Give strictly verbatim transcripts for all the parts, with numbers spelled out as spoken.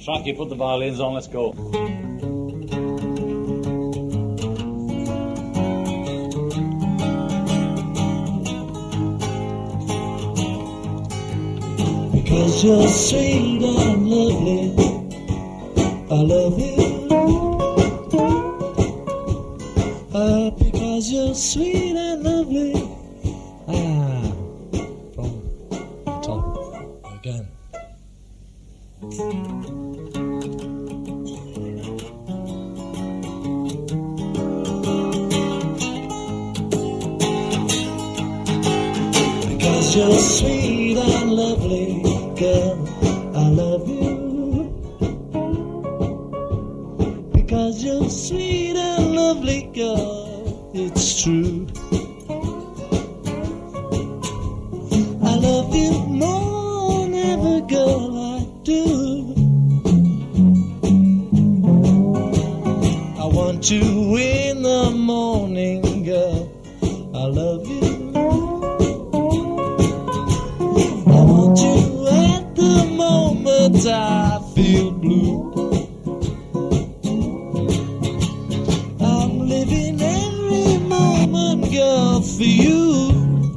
Track, you put the violins on, let's go. Because you're sweet and lovely, I love you. Uh, because you're sweet and lovely. Ah, from the top again. Because you're sweet and lovely, girl, I love you. Because you're sweet and lovely, girl, it's true. I love you more than ever, girl, I do. I want you in the morning, girl, I love you. I want you at the moment I feel blue. I'm living every moment, girl, for you.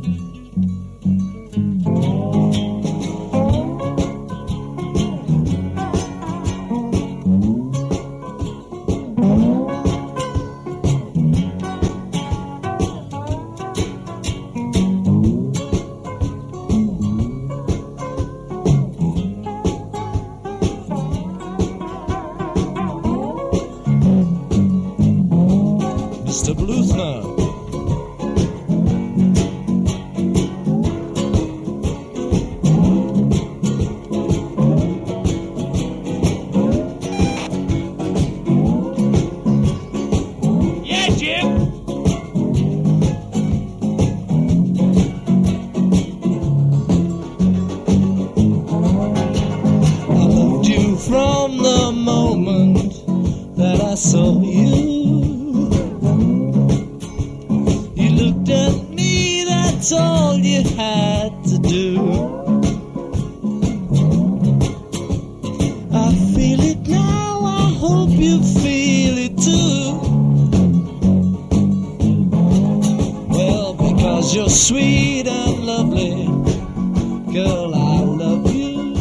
Mister Bluesman. Yeah, Jim! I loved you from the moment that I saw you. You looked at me, that's all you had to do. I feel it now, I hope you feel it too. Well, because you're sweet and lovely, girl, I love you.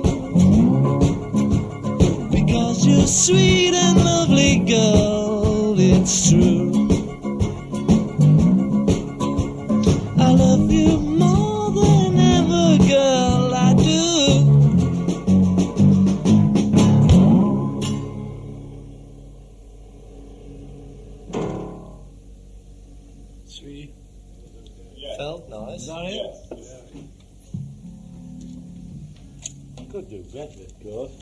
Because you're sweet and lovely, girl, it's true. I love you more than ever, girl, I do. Sweet. Yeah. Felt nice. Is that it? Could do better, of course.